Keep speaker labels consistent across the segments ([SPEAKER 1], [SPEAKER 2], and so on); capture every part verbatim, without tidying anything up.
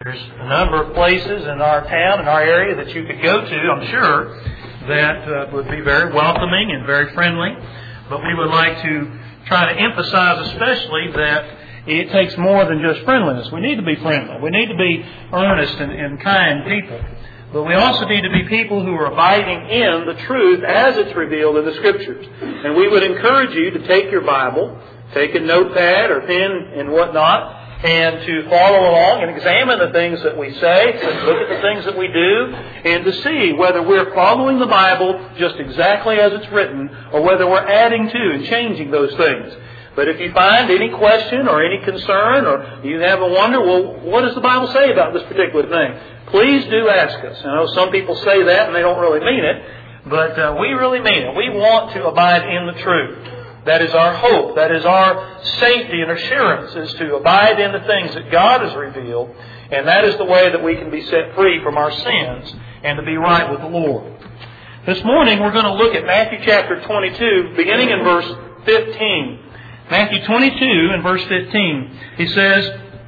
[SPEAKER 1] There's a number of places in our town, in our area, that you could go to, I'm sure, that uh, would be very welcoming and very friendly. But we would like to try to emphasize especially that it takes more than just friendliness. We need to be friendly. We need to be earnest and, and kind people. But we also need to be people who are abiding in the truth as it's revealed in the Scriptures. And we would encourage you to take your Bible, take a notepad or pen and whatnot, and to follow along and examine the things that we say, look at the things that we do, and to see whether we're following the Bible just exactly as it's written, or whether we're adding to and changing those things. But if you find any question or any concern, or you have a wonder, well, what does the Bible say about this particular thing? Please do ask us. I know some people say that and they don't really mean it, but uh, we really mean it. We want to abide in the truth. That is our hope. That is our safety and assurance, is to abide in the things that God has revealed. And that is the way that we can be set free from our sins and to be right with the Lord. This morning we're going to look at Matthew chapter twenty-two, beginning in verse fifteen. Matthew twenty-two and verse fifteen. He says,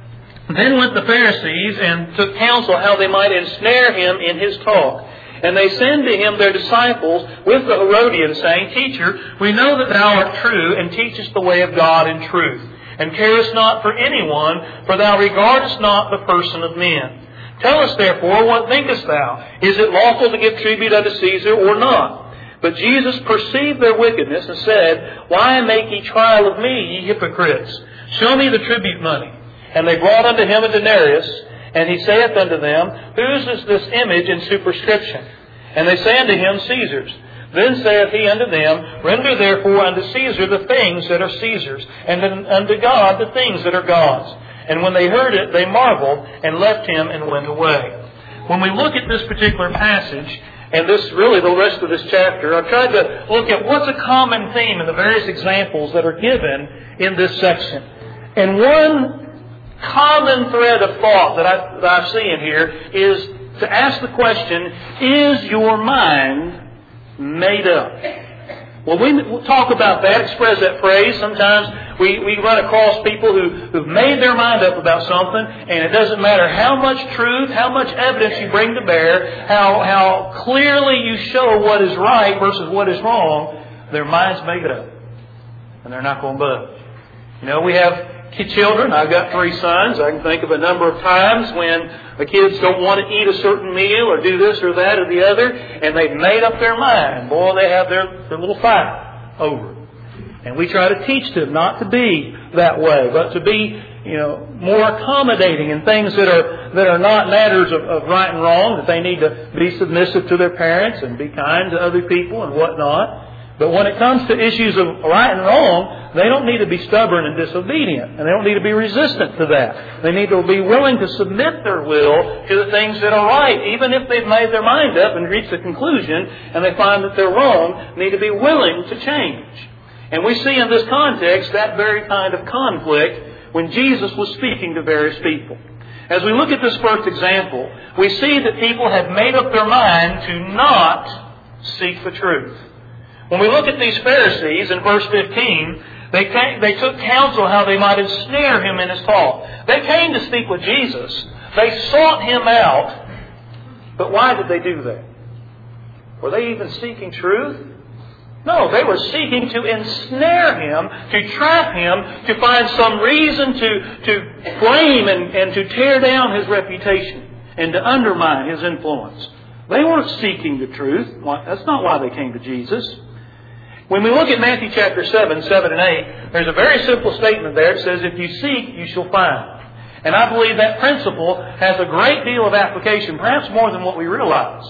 [SPEAKER 1] "Then went the Pharisees and took counsel how they might ensnare him in his talk. And they send to him their disciples with the Herodians, saying, Teacher, we know that thou art true, and teachest the way of God in truth, and carest not for anyone, for thou regardest not the person of men. Tell us therefore, what thinkest thou? Is it lawful to give tribute unto Caesar, or not? But Jesus perceived their wickedness, and said, Why make ye trial of me, ye hypocrites? Show me the tribute money. And they brought unto him a denarius. And he saith unto them, Whose is this image and superscription? And they say unto him, Caesar's. Then saith he unto them, Render therefore unto Caesar the things that are Caesar's, and unto God the things that are God's. And when they heard it, they marveled, and left him, and went away." When we look at this particular passage, and this really the rest of this chapter, I've tried to look at what's a common theme in the various examples that are given in this section. And one common thread of thought that I, that I see in here is to ask the question, is your mind made up? Well, we we'll talk about that, express that phrase. Sometimes we, we run across people who, who've made their mind up about something, and it doesn't matter how much truth, how much evidence you bring to bear, how, how clearly you show what is right versus what is wrong, their mind's made up. And they're not going to budge. You know, we have children. I've got three sons. I can think of a number of times when the kids don't want to eat a certain meal or do this or that or the other, and they've made up their mind. Boy, they have their, their little fight over it. And we try to teach them not to be that way, but to be, you know, more accommodating in things that are that are not matters of, of right and wrong, that they need to be submissive to their parents and be kind to other people and whatnot. But when it comes to issues of right and wrong, they don't need to be stubborn and disobedient. And they don't need to be resistant to that. They need to be willing to submit their will to the things that are right. Even if they've made their mind up and reached a conclusion and they find that they're wrong, need to be willing to change. And we see in this context that very kind of conflict when Jesus was speaking to various people. As we look at this first example, we see that people have made up their mind to not seek the truth. When we look at these Pharisees in verse fifteen, they came, they took counsel how they might ensnare him in his talk. They came to speak with Jesus. They sought him out. But why did they do that? Were they even seeking truth? No, they were seeking to ensnare him, to trap him, to find some reason to, to blame and, and to tear down his reputation and to undermine his influence. They weren't seeking the truth. That's not why they came to Jesus. When we look at Matthew chapter seven, seven and eight, there's a very simple statement there. It says, If you seek, you shall find. And I believe that principle has a great deal of application, perhaps more than what we realize.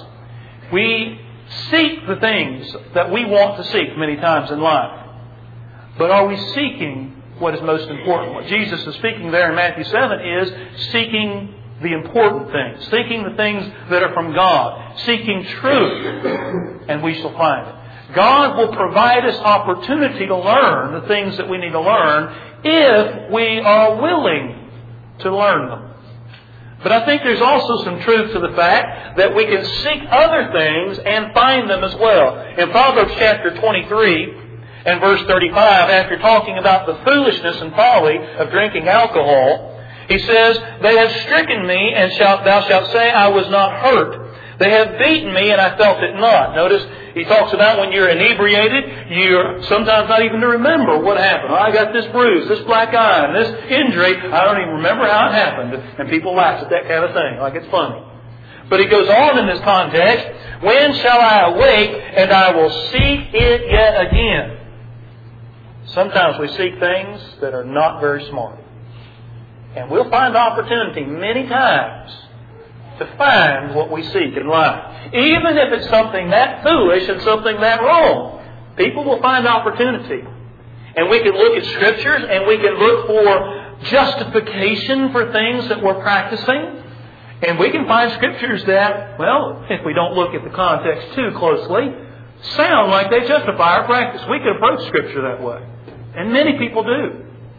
[SPEAKER 1] We seek the things that we want to seek many times in life. But are we seeking what is most important? What Jesus is speaking there in Matthew seven is seeking the important things, seeking the things that are from God, seeking truth, and we shall find it. God will provide us opportunity to learn the things that we need to learn if we are willing to learn them. But I think there's also some truth to the fact that we can seek other things and find them as well. In Proverbs chapter twenty-three and verse thirty-five, after talking about the foolishness and folly of drinking alcohol, He says, they have stricken me, and shalt, thou shalt say, I was not hurt. They have beaten me, and I felt it not. Notice, he talks about when you're inebriated, you're sometimes not even to remember what happened. Oh, I got this bruise, this black eye, and this injury. I don't even remember how it happened. And people laugh at that kind of thing, like it's funny. But he goes on in this context, when shall I awake, and I will seek it yet again? Sometimes we seek things that are not very smart. And we'll find opportunity many times to find what we seek in life. Even if it's something that foolish and something that wrong, people will find opportunity. And we can look at Scriptures and we can look for justification for things that we're practicing. And we can find Scriptures that, well, if we don't look at the context too closely, sound like they justify our practice. We can approach Scripture that way. And many people do.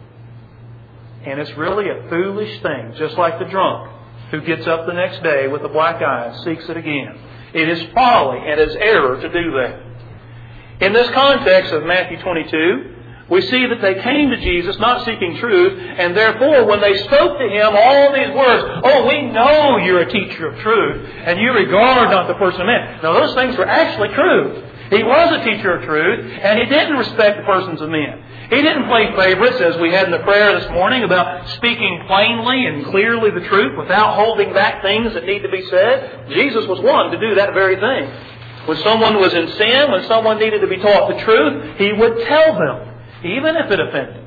[SPEAKER 1] And it's really a foolish thing, just like the drunk who gets up the next day with a black eye and seeks it again. It is folly and it is error to do that. In this context of Matthew twenty-two, we see that they came to Jesus not seeking truth, and therefore when they spoke to Him all these words, oh, we know you're a teacher of truth, and you regard not the person of man. Now those things were actually true. He was a teacher of truth, and He didn't respect the persons of men. He didn't play favorites, as we had in the prayer this morning, about speaking plainly and clearly the truth without holding back things that need to be said. Jesus was one to do that very thing. When someone was in sin, when someone needed to be taught the truth, He would tell them, even if it offended.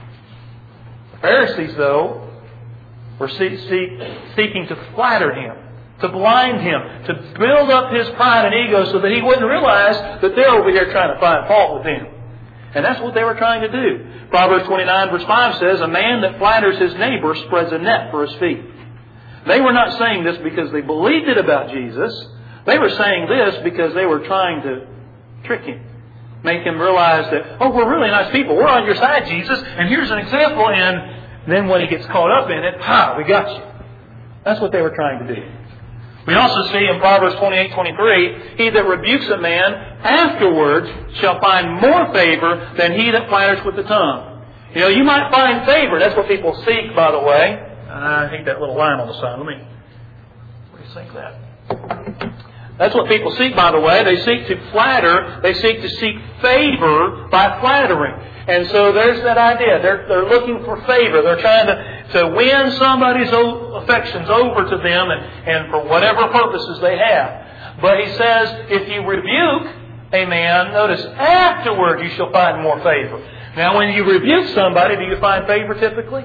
[SPEAKER 1] The Pharisees, though, were see- see- seeking to flatter Him, to blind Him, to build up His pride and ego so that He wouldn't realize that they're over here trying to find fault with Him. And that's what they were trying to do. Proverbs twenty-nine verse five says, a man that flatters his neighbor spreads a net for his feet. They were not saying this because they believed it about Jesus. They were saying this because they were trying to trick Him. Make Him realize that, oh, we're really nice people. We're on your side, Jesus. And here's an example. And then when He gets caught up in it, ha, we got you. That's what they were trying to do. We also see in Proverbs twenty-eight twenty-three, he that rebukes a man afterwards shall find more favor than he that flatters with the tongue. You know, you might find favor. That's what people seek, by the way. I hate that little line on the side. Let me rethink that. That's what people seek, by the way. They seek to flatter. They seek to seek favor by flattering. And so there's that idea. They're, they're looking for favor. They're trying to, to win somebody's affections over to them and, and for whatever purposes they have. But he says, if you rebuke a man, notice, afterward you shall find more favor. Now when you rebuke somebody, do you find favor typically?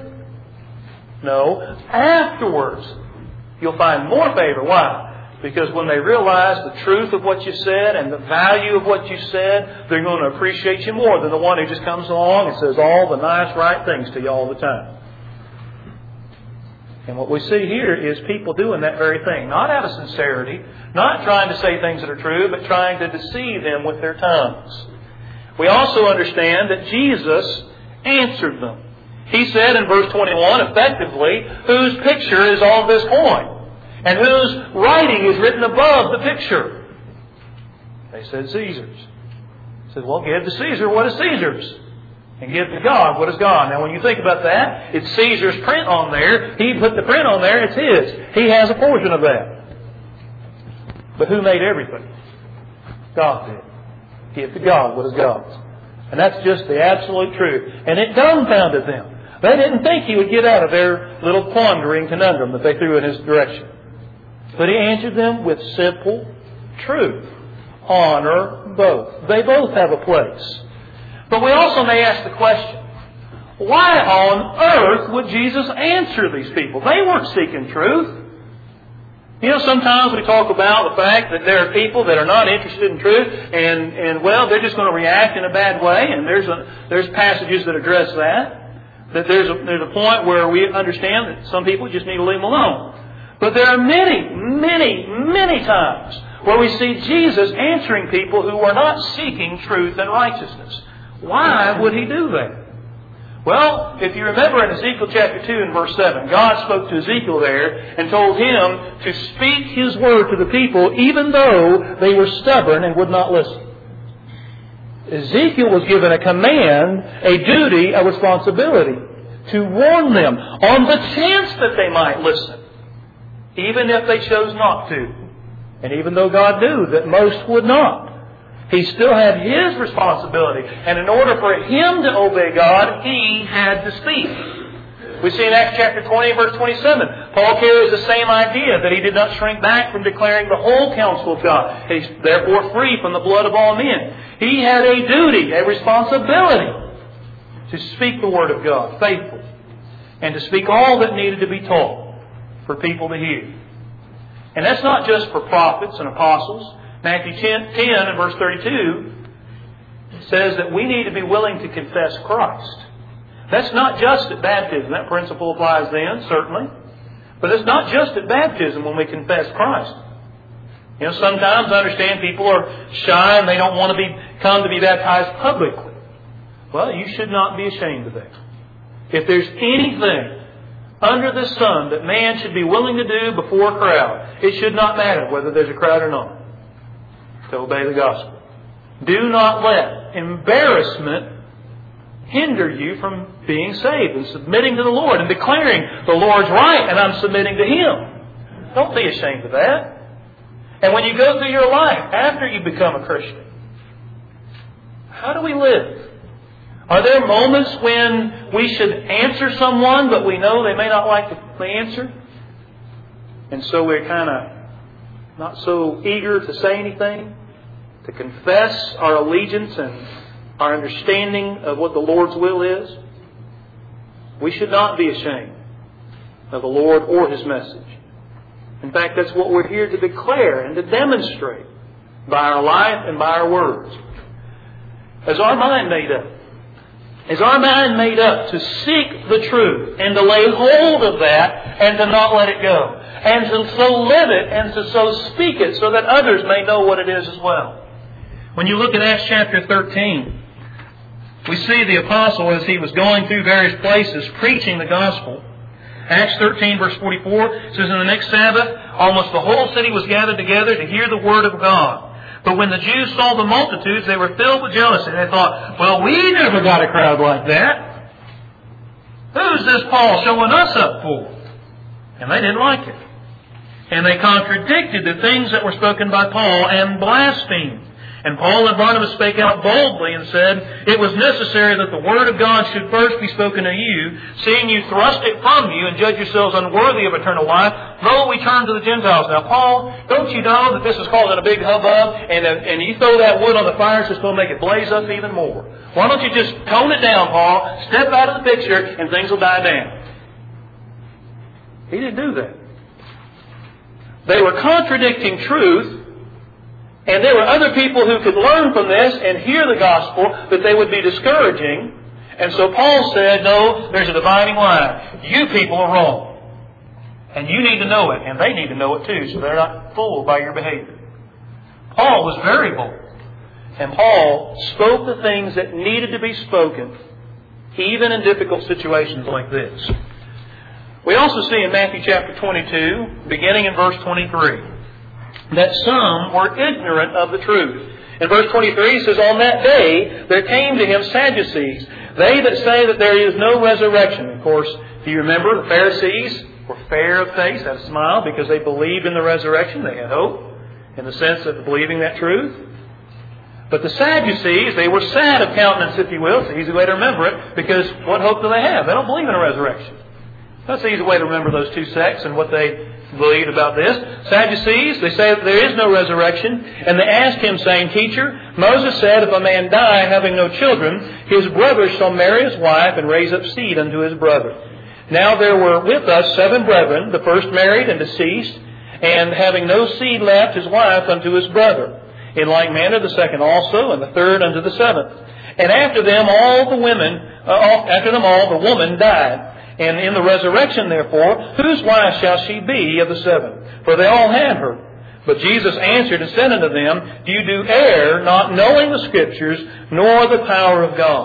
[SPEAKER 1] No. Afterwards, you'll find more favor. Why? Because when they realize the truth of what you said and the value of what you said, they're going to appreciate you more than the one who just comes along and says all the nice, right things to you all the time. And what we see here is people doing that very thing. Not out of sincerity, not trying to say things that are true, but trying to deceive them with their tongues. We also understand that Jesus answered them. He said in verse twenty-one, effectively, whose picture is on this coin? And whose writing is written above the picture? They said Caesar's. He said, well, give to Caesar what is Caesar's. And give to God what is God. Now, when you think about that, it's Caesar's print on there. He put the print on there. It's his. He has a portion of that. But who made everything? God did. Give to God what is God's. And that's just the absolute truth. And it dumbfounded them. They didn't think He would get out of their little quandary and conundrum that they threw in His direction. But He answered them with simple truth. Honor both. They both have a place. But we also may ask the question, why on earth would Jesus answer these people? They weren't seeking truth. You know, sometimes we talk about the fact that there are people that are not interested in truth and, and well, they're just going to react in a bad way. And there's a, there's passages that address that. That there's a, there's a point where we understand that some people just need to leave them alone. But there are many, many, many times where we see Jesus answering people who are not seeking truth and righteousness. Why would He do that? Well, if you remember in Ezekiel chapter two and verse seven, God spoke to Ezekiel there and told him to speak His word to the people even though they were stubborn and would not listen. Ezekiel was given a command, a duty, a responsibility to warn them on the chance that they might listen, even if they chose not to. And even though God knew that most would not, He still had His responsibility. And in order for Him to obey God, He had to speak. We see in Acts chapter twenty, verse twenty-seven, Paul carries the same idea, that he did not shrink back from declaring the whole counsel of God. He's therefore free from the blood of all men. He had a duty, a responsibility to speak the Word of God faithfully, and to speak all that needed to be taught for people to hear. And that's not just for prophets and apostles. Matthew ten and verse thirty-two says that we need to be willing to confess Christ. That's not just at baptism. That principle applies then, certainly. But it's not just at baptism when we confess Christ. You know, sometimes I understand people are shy and they don't want to be come to be baptized publicly. Well, you should not be ashamed of that. If there's anything under the sun that man should be willing to do before a crowd, it should not matter whether there's a crowd or not, to obey the gospel. Do not let embarrassment hinder you from being saved and submitting to the Lord and declaring the Lord's right and I'm submitting to Him. Don't be ashamed of that. And when you go through your life after you become a Christian, how do we live? Are there moments when we should answer someone but we know they may not like the answer? And so we're kind of not so eager to say anything, to confess our allegiance and our understanding of what the Lord's will is? We should not be ashamed of the Lord or His message. In fact, that's what we're here to declare and to demonstrate by our life and by our words. Is our mind made up? Is our mind made up to seek the truth and to lay hold of that and to not let it go? And to so live it and to so speak it so that others may know what it is as well. When you look at Acts chapter thirteen, we see the apostle as he was going through various places preaching the gospel. Acts thirteen verse forty-four says, "In the next Sabbath, almost the whole city was gathered together to hear the word of God. But when the Jews saw the multitudes, they were filled with jealousy." They thought, well, we never got a crowd like that. Who's this Paul showing us up for? And they didn't like it. And they contradicted the things that were spoken by Paul and blasphemed. And Paul and Barnabas spake out boldly and said, "It was necessary that the word of God should first be spoken to you, seeing you thrust it from you and judge yourselves unworthy of eternal life. Lo, we turn to the Gentiles." Now, Paul, don't you know that this is causing a big hubbub, and, uh, and you throw that wood on the fire, so it's going to make it blaze up even more? Why don't you just tone it down, Paul, step out of the picture, and things will die down? He didn't do that. They were contradicting truth. And there were other people who could learn from this and hear the gospel that they would be discouraging. And so Paul said, no, there's a dividing line. You people are wrong. And you need to know it. And they need to know it too, so they're not fooled by your behavior. Paul was very bold. And Paul spoke the things that needed to be spoken, even in difficult situations like this. We also see in Matthew chapter twenty-two, beginning in verse twenty-three, that some were ignorant of the truth. In verse twenty-three it says, "On that day there came to him Sadducees, they that say that there is no resurrection." Of course, do you remember the Pharisees were fair of face, had a smile, because they believed in the resurrection. They had hope in the sense of believing that truth. But the Sadducees, they were sad of countenance, if you will. It's an easy way to remember it, because what hope do they have? They don't believe in a resurrection. That's an easy way to remember those two sects and what they believed about this. Sadducees, they say that there is no resurrection. And they asked him, saying, "Teacher, Moses said, if a man die having no children, his brother shall marry his wife and raise up seed unto his brother. Now there were with us seven brethren, the first married and deceased, and having no seed left, his wife unto his brother. In like manner the second also, and the third unto the seventh. And after them all the women, uh, after them all the woman died. And in the resurrection, therefore, whose wife shall she be of the seven? For they all had her. But Jesus answered and said unto them, Do you do err, not knowing the Scriptures, nor the power of God?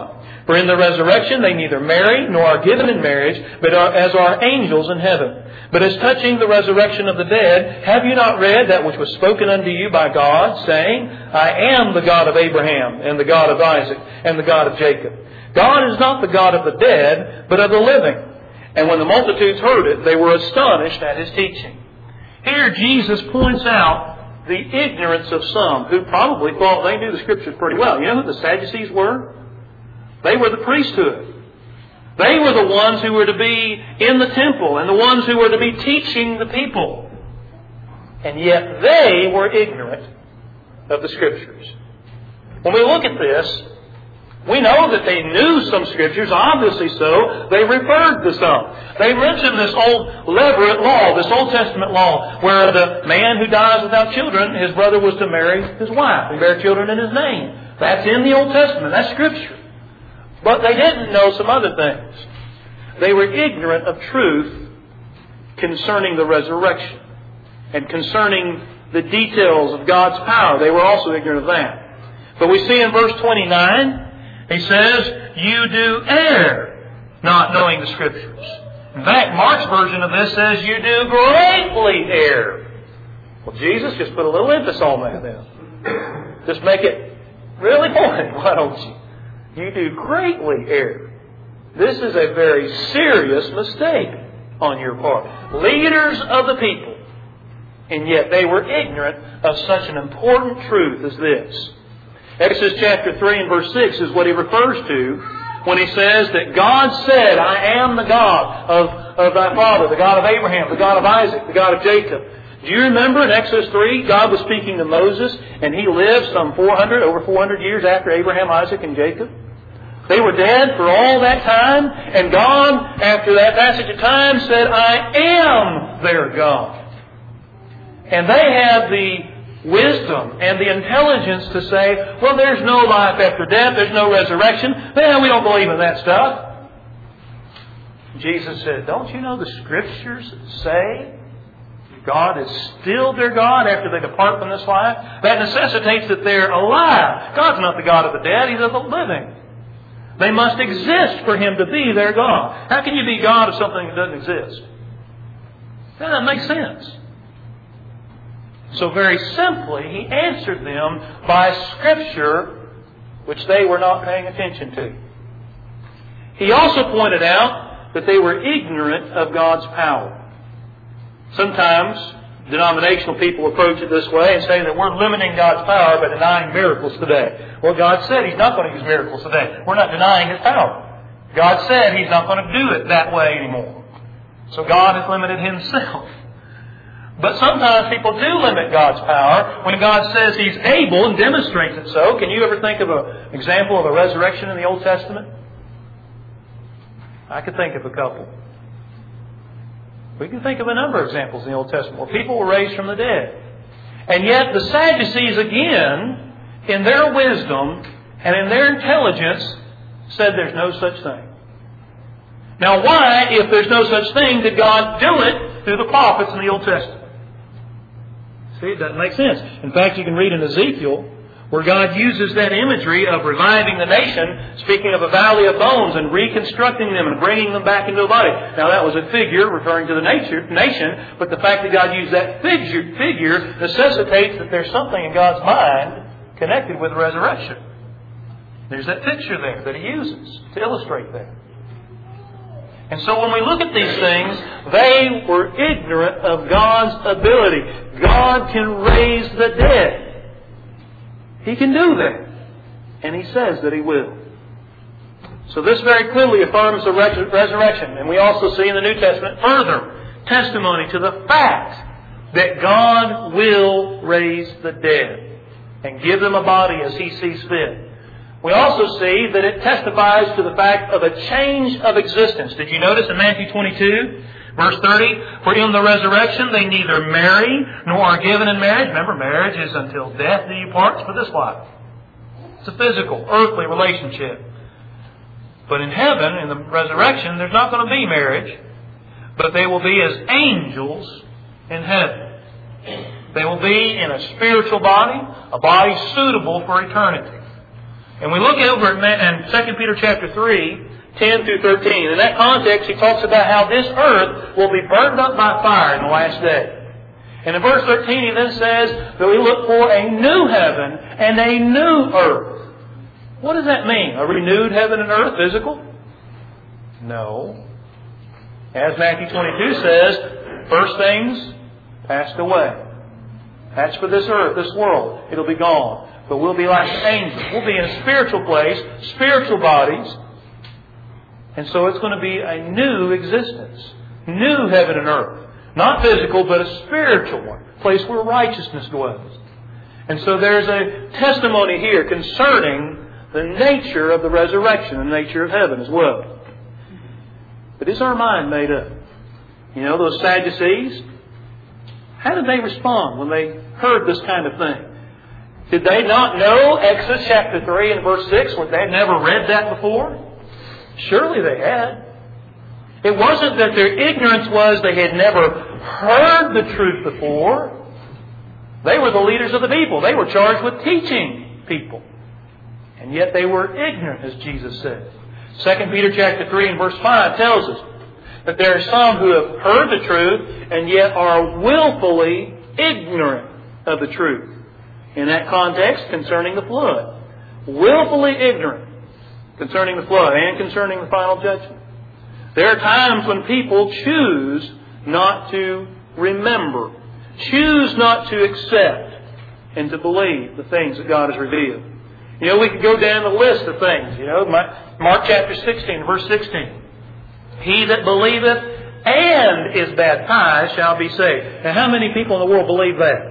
[SPEAKER 1] For in the resurrection they neither marry nor are given in marriage, but are as are angels in heaven. But as touching the resurrection of the dead, have you not read that which was spoken unto you by God, saying, I am the God of Abraham, and the God of Isaac, and the God of Jacob. God is not the God of the dead, but of the living. And when the multitudes heard it, they were astonished at His teaching. Here Jesus points out the ignorance of some who probably thought they knew the Scriptures pretty well. You know who the Sadducees were? They were the priesthood. They were the ones who were to be in the temple and the ones who were to be teaching the people. And yet they were ignorant of the Scriptures. When we look at this, we know that they knew some Scriptures, obviously so. They referred to some. They mentioned this old Levirate law, this Old Testament law, where the man who dies without children, his brother was to marry his wife and bear children in his name. That's in the Old Testament. That's Scripture. But they didn't know some other things. They were ignorant of truth concerning the resurrection and concerning the details of God's power. They were also ignorant of that. But we see in verse twenty-nine, he says, you do err, not knowing the Scriptures. In fact, Mark's version of this says, you do greatly err. Well, Jesus just put a little emphasis on that then. Just make it really point, why don't you? You do greatly err. This is a very serious mistake on your part. Leaders of the people. And yet they were ignorant of such an important truth as this. Exodus chapter three and verse six is what he refers to when he says that God said, I am the God of, of thy father, the God of Abraham, the God of Isaac, the God of Jacob. Do you remember in Exodus three, God was speaking to Moses and he lived some four hundred, over four hundred years after Abraham, Isaac, and Jacob? They were dead for all that time, and God, after that passage of time, said, I am their God. And they had the wisdom and the intelligence to say, well, there's no life after death, there's no resurrection. Well, we don't believe in that stuff. Jesus said, don't you know the Scriptures say God is still their God after they depart from this life? That necessitates that they're alive. God's not the God of the dead, He's of the living. They must exist for Him to be their God. How can you be God of something that doesn't exist? That doesn't make sense. So very simply, He answered them by Scripture, which they were not paying attention to. He also pointed out that they were ignorant of God's power. Sometimes denominational people approach it this way and say that we're limiting God's power by denying miracles today. Well, God said He's not going to use miracles today. We're not denying His power. God said He's not going to do it that way anymore. So God has limited Himself. But sometimes people do limit God's power when God says He's able and demonstrates it so. Can you ever think of an example of a resurrection in the Old Testament? I could think of a couple. We can think of a number of examples in the Old Testament where people were raised from the dead. And yet the Sadducees again, in their wisdom and in their intelligence, said there's no such thing. Now why, if there's no such thing, did God do it through the prophets in the Old Testament? See, it doesn't make sense. In fact, you can read in Ezekiel where God uses that imagery of reviving the nation, speaking of a valley of bones and reconstructing them and bringing them back into a body. Now that was a figure referring to the nature, nation, but the fact that God used that figure, figure necessitates that there's something in God's mind connected with the resurrection. There's that picture there that He uses to illustrate that. And so when we look at these things, they were ignorant of God's ability. God can raise the dead. He can do that. And He says that He will. So this very clearly affirms the resurrection. And we also see in the New Testament further testimony to the fact that God will raise the dead and give them a body as He sees fit. We also see that it testifies to the fact of a change of existence. Did you notice in Matthew twenty-two, verse thirty, for in the resurrection they neither marry nor are given in marriage. Remember, marriage is until death do you part for this life. It's a physical, earthly relationship. But in heaven, in the resurrection, there's not going to be marriage, but they will be as angels in heaven. They will be in a spiritual body, a body suitable for eternity. And we look over at in Second Peter chapter three, ten through thirteen. In that context, he talks about how this earth will be burned up by fire in the last day. And in verse thirteen, he then says that we look for a new heaven and a new earth. What does that mean? A renewed heaven and earth, physical? No. As Matthew twenty-two says, first things passed away. That's for this earth, this world. It'll be gone. But we'll be like angels. We'll be in a spiritual place, spiritual bodies. And so it's going to be a new existence. New heaven and earth. Not physical, but a spiritual one. A place where righteousness dwells. And so there's a testimony here concerning the nature of the resurrection, the nature of heaven as well. But is our mind made up? You know, those Sadducees, how did they respond when they heard this kind of thing? Did they not know Exodus chapter three and verse six? When they had never read that before? Surely they had. It wasn't that their ignorance was they had never heard the truth before. They were the leaders of the people. They were charged with teaching people. And yet they were ignorant, as Jesus said. Second Peter chapter three and verse five tells us that there are some who have heard the truth and yet are willfully ignorant of the truth. In that context, concerning the flood. Willfully ignorant concerning the flood and concerning the final judgment. There are times when people choose not to remember, choose not to accept and to believe the things that God has revealed. You know, we could go down the list of things. You know, Mark chapter sixteen, verse sixteen. He that believeth and is baptized shall be saved. Now, how many people in the world believe that?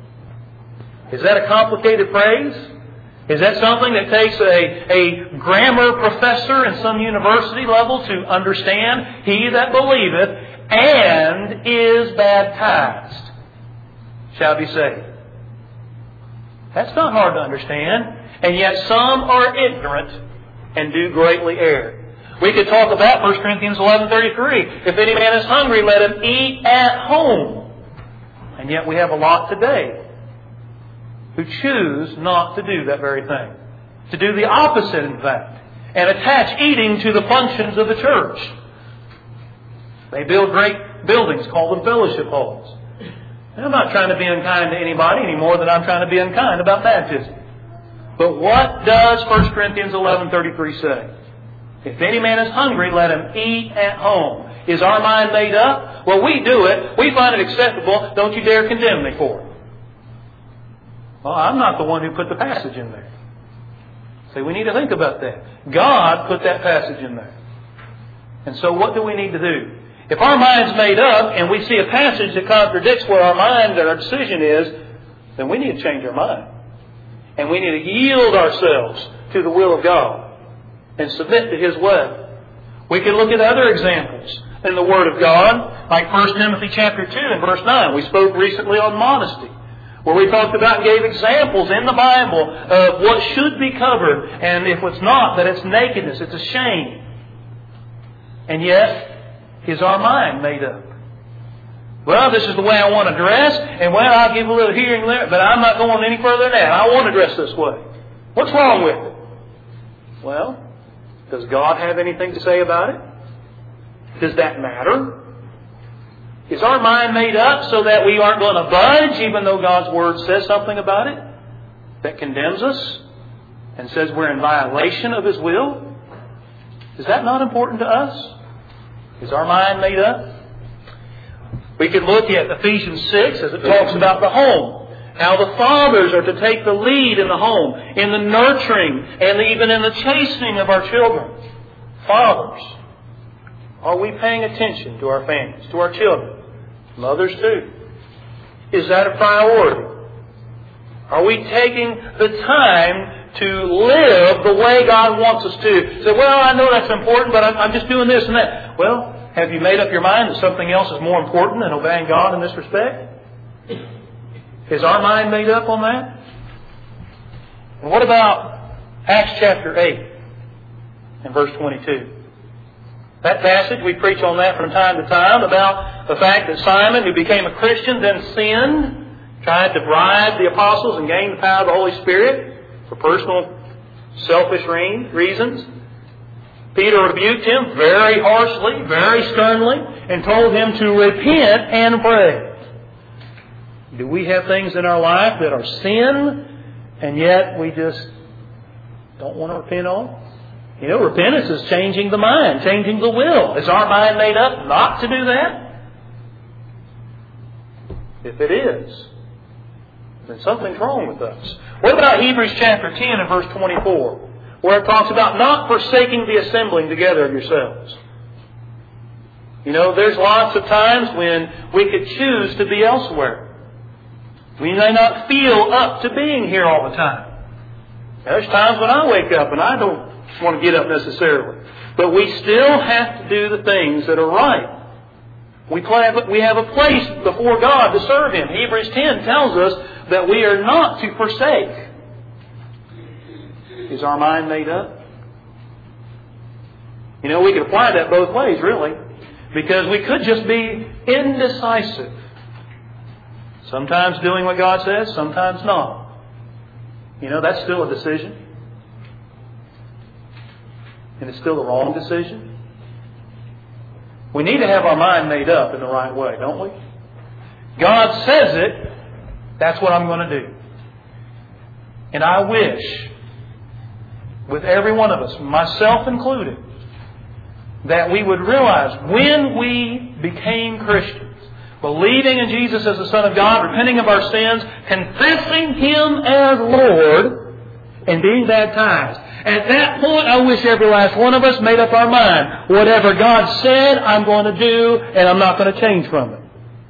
[SPEAKER 1] Is that a complicated phrase? Is that something that takes a, a grammar professor in some university level to understand? He that believeth and is baptized shall be saved. That's not hard to understand. And yet some are ignorant and do greatly err. We could talk about First Corinthians eleven thirty-three. If any man is hungry, let him eat at home. And yet we have a lot today who choose not to do that very thing. To do the opposite, in fact. And attach eating to the functions of the church. They build great buildings, call them fellowship halls. And I'm not trying to be unkind to anybody any more than I'm trying to be unkind about baptism. But what does First Corinthians eleven thirty-three say? If any man is hungry, let him eat at home. Is our mind made up? Well, we do it. We find it acceptable. Don't you dare condemn me for it. Well, I'm not the one who put the passage in there. See, we need to think about that. God put that passage in there. And so what do we need to do? If our mind's made up and we see a passage that contradicts what our mind and our decision is, then we need to change our mind. And we need to yield ourselves to the will of God and submit to His way. We can look at other examples in the Word of God, like First Timothy chapter two and verse nine. We spoke recently on modesty, where we talked about and gave examples in the Bible of what should be covered, and if it's not, that it's nakedness, it's a shame. And yet, is our mind made up? Well, this is the way I want to dress, and well, I'll give a little here and there, but I'm not going any further than that. I want to dress this way. What's wrong with it? Well, does God have anything to say about it? Does that matter? Is our mind made up so that we aren't going to budge even though God's Word says something about it that condemns us and says we're in violation of His will? Is that not important to us? Is our mind made up? We can look at Ephesians six as it talks about the home. How the fathers are to take the lead in the home, in the nurturing, and even in the chastening of our children. Fathers, are we paying attention to our families, to our children? Mothers too. Is that a priority? Are we taking the time to live the way God wants us to? Say, well, I know that's important, but I'm just doing this and that. Well, have you made up your mind that something else is more important than obeying God in this respect? Is our mind made up on that? And what about Acts chapter eight and verse twenty-two? That passage, we preach on that from time to time about the fact that Simon, who became a Christian, then sinned, tried to bribe the apostles and gain the power of the Holy Spirit for personal selfish reasons. Peter rebuked him very harshly, very sternly, and told him to repent and pray. Do we have things in our life that are sin, and yet we just don't want to repent on? You know, repentance is changing the mind, changing the will. Is our mind made up not to do that? If it is, then something's wrong with us. What about Hebrews chapter ten and verse twenty-four, where it talks about not forsaking the assembling together of yourselves? You know, there's lots of times when we could choose to be elsewhere. We may not feel up to being here all the time. There's times when I wake up and I don't want to get up necessarily. But we still have to do the things that are right. We we have a place before God to serve Him. Hebrews ten tells us that we are not to forsake. Is our mind made up? You know, we could apply that both ways, really. Because we could just be indecisive. Sometimes doing what God says, sometimes not. You know, that's still a decision. And it's still the wrong decision. We need to have our mind made up in the right way, don't we? God says it, that's what I'm going to do. And I wish, with every one of us, myself included, that we would realize when we became Christians, believing in Jesus as the Son of God, repenting of our sins, confessing Him as Lord, and being baptized. At that point, I wish every last one of us made up our mind. Whatever God said, I'm going to do, and I'm not going to change from it.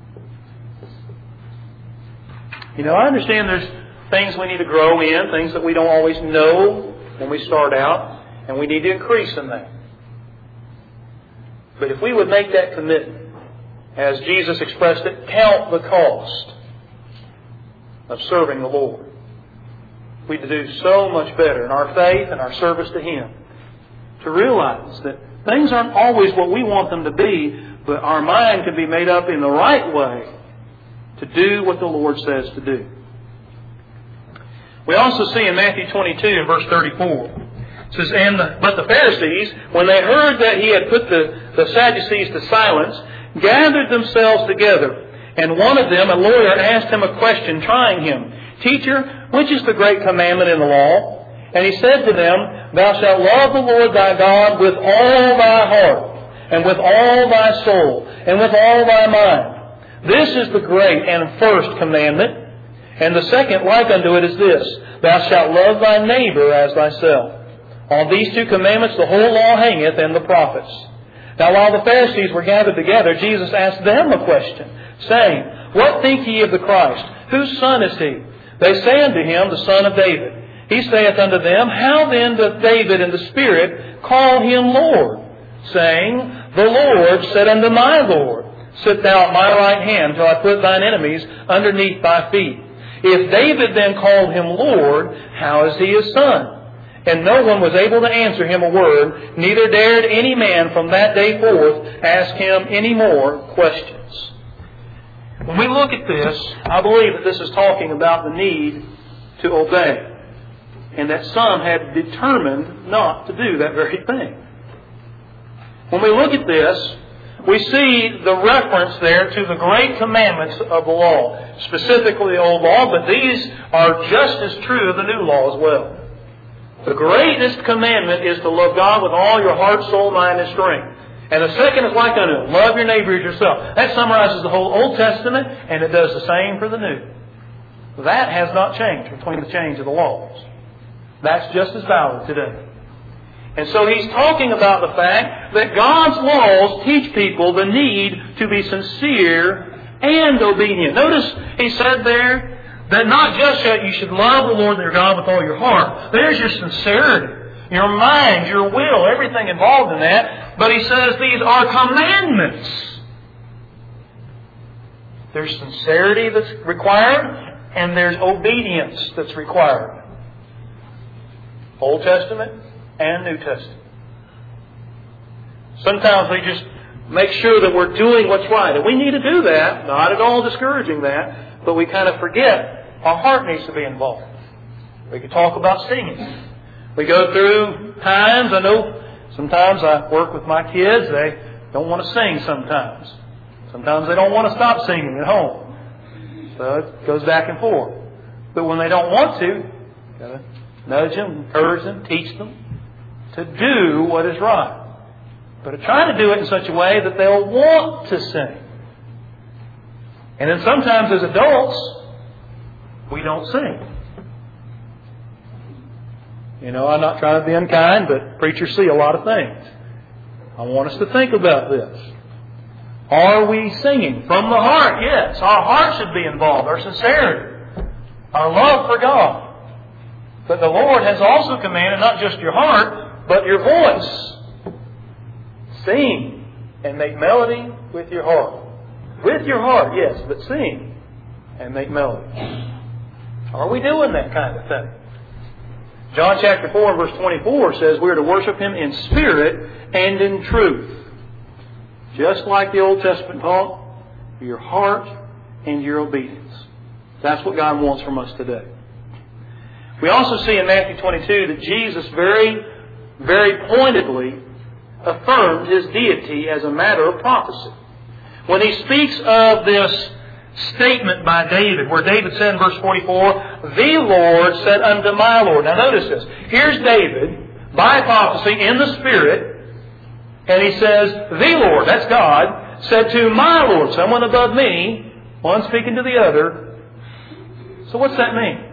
[SPEAKER 1] You know, I understand there's things we need to grow in, things that we don't always know when we start out, and we need to increase in that. But if we would make that commitment, as Jesus expressed it, count the cost of serving the Lord, we'd do so much better in our faith and our service to Him. To realize that things aren't always what we want them to be, but our mind can be made up in the right way to do what the Lord says to do. We also see in Matthew twenty-two and verse thirty-four, it says, and the, But the Pharisees, when they heard that He had put the, the Sadducees to silence, gathered themselves together. And one of them, a lawyer, asked Him a question, trying Him, Teacher, which is the great commandment in the law? And He said to them, Thou shalt love the Lord thy God with all thy heart, and with all thy soul, and with all thy mind. This is the great and first commandment. And the second like unto it is this, Thou shalt love thy neighbor as thyself. On these two commandments the whole law hangeth, and the prophets. Now while the Pharisees were gathered together, Jesus asked them a question, saying, What think ye of the Christ? Whose son is He? They say unto Him, The son of David. He saith unto them, How then doth David in the Spirit call Him Lord? Saying, The Lord said unto my Lord, Sit thou at my right hand till I put thine enemies underneath thy feet. If David then called Him Lord, how is He His son? And no one was able to answer Him a word, neither dared any man from that day forth ask Him any more questions. When we look at this, I believe that this is talking about the need to obey. And that some had determined not to do that very thing. When we look at this, we see the reference there to the great commandments of the law. Specifically the old law, but these are just as true of the new law as well. The greatest commandment is to love God with all your heart, soul, mind, and strength. And the second is like unto it. Love your neighbor as yourself. That summarizes the whole Old Testament, and it does the same for the New. That has not changed between the change of the laws. That's just as valid today. And so He's talking about the fact that God's laws teach people the need to be sincere and obedient. Notice He said there, that not just that you should love the Lord your God with all your heart. There's your sincerity, your mind, your will, everything involved in that. But He says these are commandments. There's sincerity that's required, and there's obedience that's required. Old Testament and New Testament. Sometimes we just make sure that we're doing what's right. And we need to do that. Not at all discouraging that. But we kind of forget our heart needs to be involved. We could talk about singing. We go through times, I know sometimes I work with my kids, they don't want to sing sometimes. Sometimes they don't want to stop singing at home. So it goes back and forth. But when they don't want to, you gotta nudge them, encourage them, teach them to do what is right. But try to do it in such a way that they'll want to sing. And then sometimes as adults, we don't sing. You know, I'm not trying to be unkind, but preachers see a lot of things. I want us to think about this. Are we singing from the heart? Yes. Our heart should be involved. Our sincerity. Our love for God. But the Lord has also commanded not just your heart, but your voice. Sing and make melody with your heart. With your heart, yes, but sing and make melody. Are we doing that kind of thing? John chapter four verse twenty-four says we are to worship Him in spirit and in truth. Just like the Old Testament taught, your heart and your obedience. That's what God wants from us today. We also see in Matthew twenty-two that Jesus very, very pointedly affirmed His deity as a matter of prophecy. When He speaks of this statement by David, where David said in verse forty-four, "The Lord said unto my Lord." Now notice this. Here's David, by prophecy, in the Spirit, and he says, "The Lord," that's God, "said to my Lord," someone above me, one speaking to the other. So what's that mean?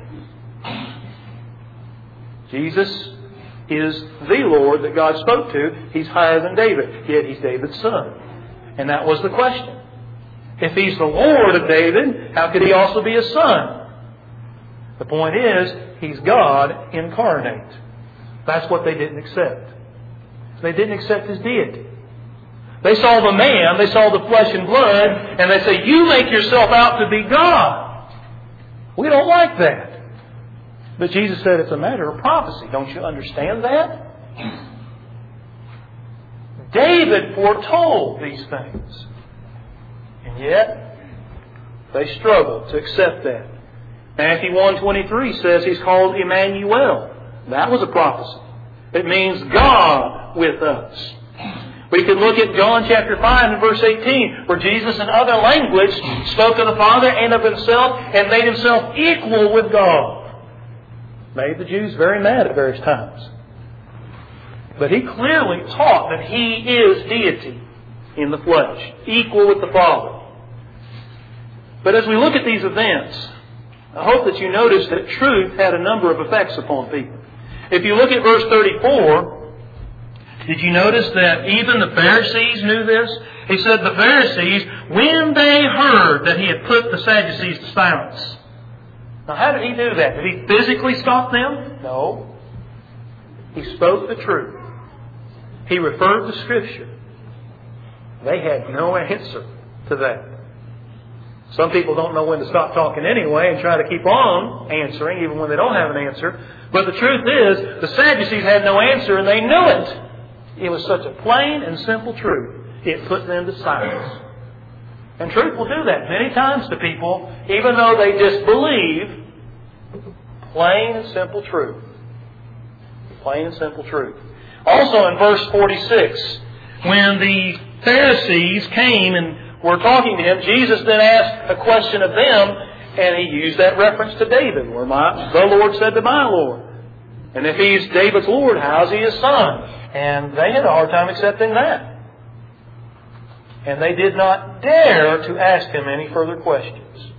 [SPEAKER 1] Jesus is the Lord that God spoke to. He's higher than David, yet He's David's son. And that was the question. If He's the Lord of David, how could He also be a son? The point is, He's God incarnate. That's what they didn't accept. They didn't accept His deity. They saw the man, they saw the flesh and blood, and they say, "You make yourself out to be God." We don't like that. But Jesus said it's a matter of prophecy. Don't you understand that? David foretold these things. And yet, they struggled to accept that. Matthew one twenty-three says He's called Emmanuel. That was a prophecy. It means God with us. We could look at John chapter five and verse eighteen, where Jesus in other language spoke of the Father and of Himself and made Himself equal with God. Made the Jews very mad at various times. But He clearly taught that He is deity in the flesh, equal with the Father. But as we look at these events, I hope that you notice that truth had a number of effects upon people. If you look at verse thirty-four, did you notice that even the Pharisees knew this? He said the Pharisees, when they heard that He had put the Sadducees to silence. Now how did He do that? Did He physically stop them? No. He spoke the truth. He referred to Scripture. They had no answer to that. Some people don't know when to stop talking anyway and try to keep on answering even when they don't have an answer. But the truth is, the Sadducees had no answer and they knew it. It was such a plain and simple truth. It put them to silence. And truth will do that many times to people, even though they disbelieve. Plain and simple truth. Plain and simple truth. Also in verse forty-six, when the Pharisees came and were talking to Him, Jesus then asked a question of them, and He used that reference to David, where my, the Lord said to my Lord. And if He's David's Lord, how is He His son? And they had a hard time accepting that. And they did not dare to ask Him any further questions.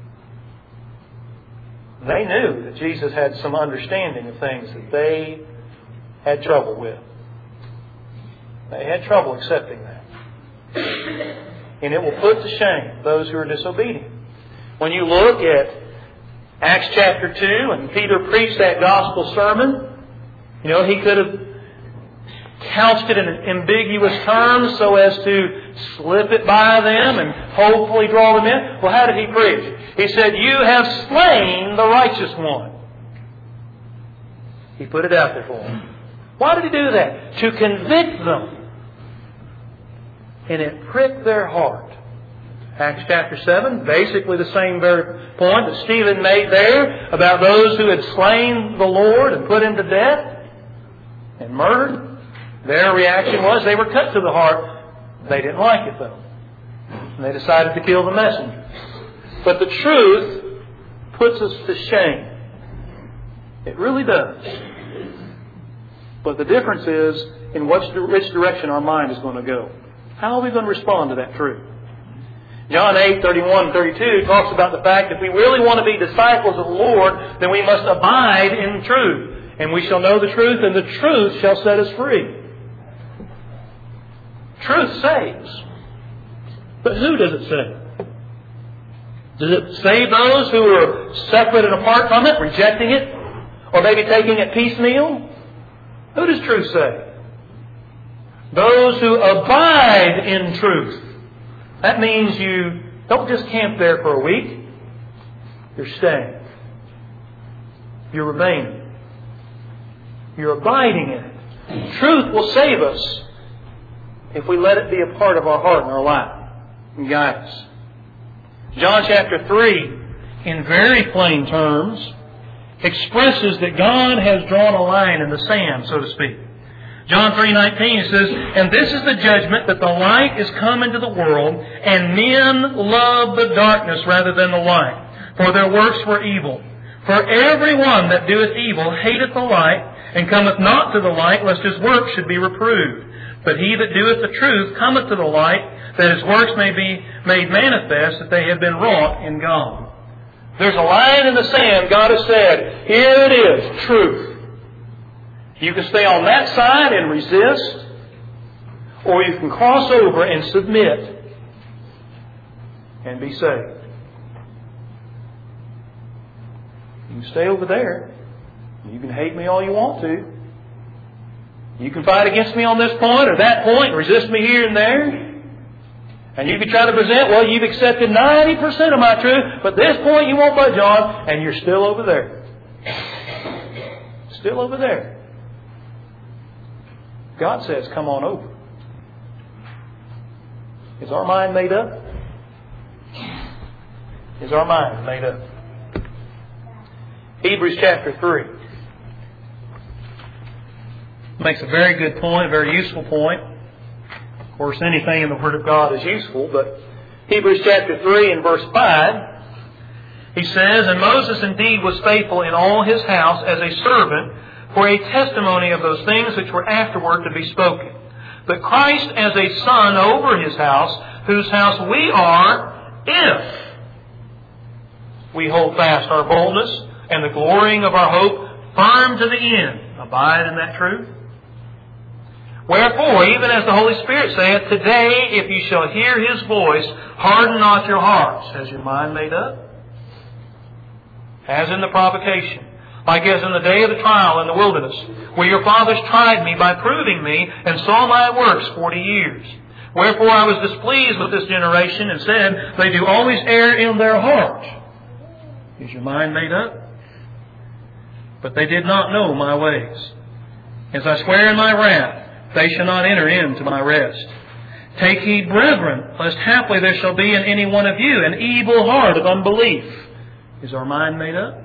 [SPEAKER 1] They knew that Jesus had some understanding of things that they had trouble with. They had trouble accepting that. And it will put to shame those who are disobedient. When you look at Acts chapter two, and Peter preached that gospel sermon, you know, he could have couched it in ambiguous terms so as to slip it by them and hopefully draw them in. Well, how did he preach? He said, "You have slain the righteous one." He put it out there for them. Why did He do that? To convict them. And it pricked their heart. Acts chapter seven, basically the same very point that Stephen made there about those who had slain the Lord and put Him to death. and murdered. Their reaction was they were cut to the heart. They didn't like it though. And they decided to kill the messenger. But the truth puts us to shame. It really does. But the difference is in which, which direction our mind is going to go. How are we going to respond to that truth? John eight, thirty-one and thirty-two talks about the fact that if we really want to be disciples of the Lord, then we must abide in truth. And we shall know the truth, and the truth shall set us free. Truth saves. But who does it save? Does it save those who are separate and apart from it, rejecting it? Or maybe taking it piecemeal? Who does truth save? Those who abide in truth. That means you don't just camp there for a week. You're staying. You're remaining. You're abiding in it. Truth will save us if we let it be a part of our heart and our life and guide us. John chapter three, in very plain terms, expresses that God has drawn a line in the sand, so to speak. John three nineteen says, "And this is the judgment, that the light is come into the world, and men love the darkness rather than the light, for their works were evil. For every one that doeth evil hateth the light, and cometh not to the light, lest his works should be reproved. But he that doeth the truth cometh to the light, that his works may be made manifest, that they have been wrought in God." There's a line in the sand. God has said, here it is, truth. You can stay on that side and resist, or you can cross over and submit and be saved. You can stay over there. You can hate me all you want to. You can fight against me on this point or that point, resist me here and there. And you can try to present, well, you've accepted ninety percent of my truth, but this point you won't budge on, and you're still over there. Still over there. God says, come on over. Is our mind made up? Is our mind made up? Hebrews chapter three makes a very good point, a very useful point. Of course, anything in the Word of God is useful, but Hebrews chapter three and verse five, he says, "And Moses indeed was faithful in all his house as a servant for a testimony of those things which were afterward to be spoken. But Christ as a son over his house, whose house we are, if we hold fast our boldness and the glorying of our hope firm to the end." Abide in that truth. "Wherefore, even as the Holy Spirit saith, today, if you shall hear His voice, harden not your hearts." Has your mind made up? As in the provocation, like as in the day of the trial in the wilderness, where your fathers tried me by proving me, and saw my works forty years. "Wherefore I was displeased with this generation, and said, they do always err in their heart." Is your mind made up? "But they did not know my ways. As I swear in my wrath, they shall not enter into my rest. Take heed, brethren, lest haply there shall be in any one of you an evil heart of unbelief." Is our mind made up?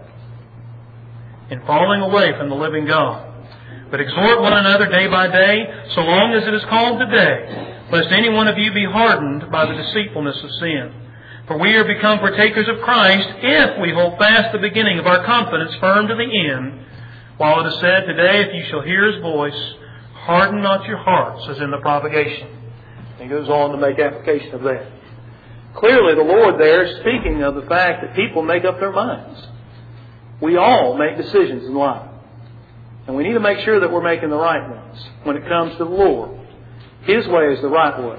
[SPEAKER 1] "In falling away from the living God. But exhort one another day by day, so long as it is called today, lest any one of you be hardened by the deceitfulness of sin. For we are become partakers of Christ, if we hold fast the beginning of our confidence firm to the end. While it is said, today, if you shall hear His voice, harden not your hearts," as in the provocation. He goes on to make application of that. Clearly, the Lord there is speaking of the fact that people make up their minds. We all make decisions in life. And we need to make sure that we're making the right ones when it comes to the Lord. His way is the right way.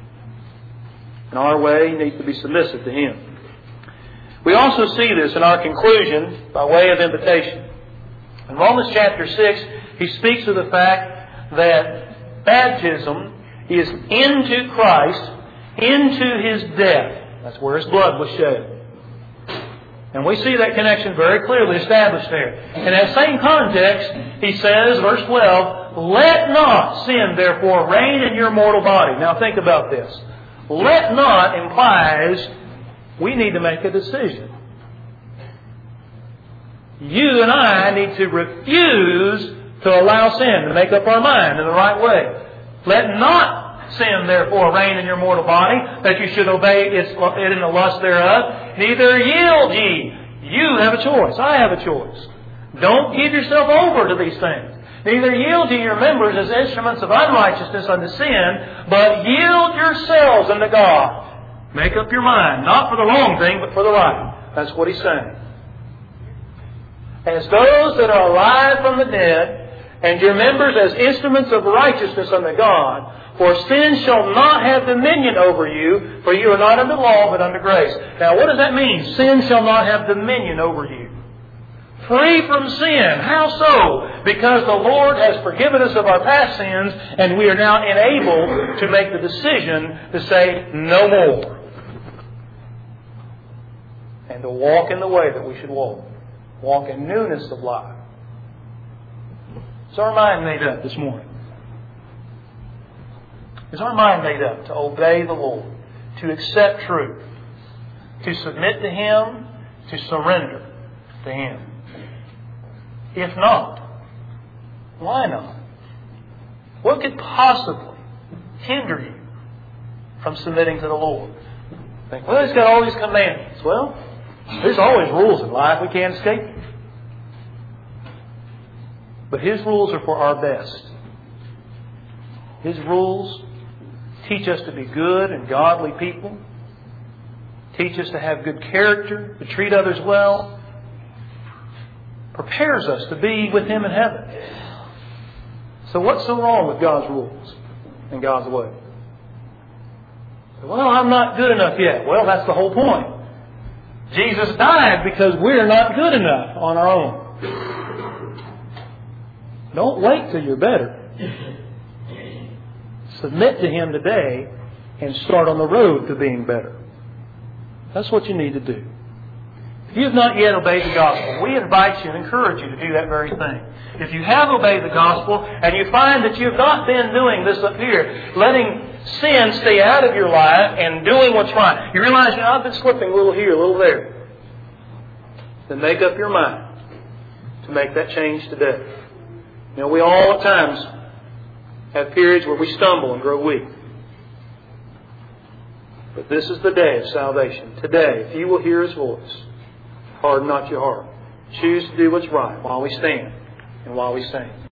[SPEAKER 1] And our way needs to be submissive to Him. We also see this in our conclusion by way of invitation. In Romans chapter six, he speaks of the fact that baptism is into Christ, into His death. That's where His blood was shed. And we see that connection very clearly established there. In that same context, he says, verse twelve, "Let not sin therefore reign in your mortal body." Now think about this. "Let not" implies we need to make a decision. You and I need to refuse to allow sin to make up our mind in the right way. Let not sin, therefore, reign in your mortal body, that you should obey it in the lust thereof. Neither yield ye. You have a choice. I have a choice. Don't give yourself over to these things. Neither yield ye your members as instruments of unrighteousness unto sin, but yield yourselves unto God. Make up your mind, not for the wrong thing, but for the right. That's what he's saying. As those that are alive from the dead, and your members as instruments of righteousness unto God, for sin shall not have dominion over you, for you are not under law, but under grace. Now, what does that mean? Sin shall not have dominion over you. Free from sin. How so? Because the Lord has forgiven us of our past sins, and we are now enabled to make the decision to say no more. And to walk in the way that we should walk. Walk in newness of life. Is our mind made up this morning? Is our mind made up to obey the Lord, to accept truth, to submit to Him, to surrender to Him? If not, why not? What could possibly hinder you from submitting to the Lord? Think, well, He's got all these commandments. Well, there's always rules in life. We can't escape them. But His rules are for our best. His rules teach us to be good and godly people. Teach us to have good character, to treat others well. Prepares us to be with Him in heaven. So what's so wrong with God's rules and God's way? Well, I'm not good enough yet. Well, that's the whole point. Jesus died because we're not good enough on our own. Don't wait till you're better. Submit to Him today and start on the road to being better. That's what you need to do. If you have not yet obeyed the gospel, we invite you and encourage you to do that very thing. If you have obeyed the gospel and you find that you have not been doing this up here, letting sin stay out of your life and doing what's right, you realize, you know, I've been slipping a little here, a little there. Then make up your mind to make that change today. You know, we all at times have periods where we stumble and grow weak. But this is the day of salvation. Today, if you will hear His voice, harden not your heart. Choose to do what's right while we stand and while we sing.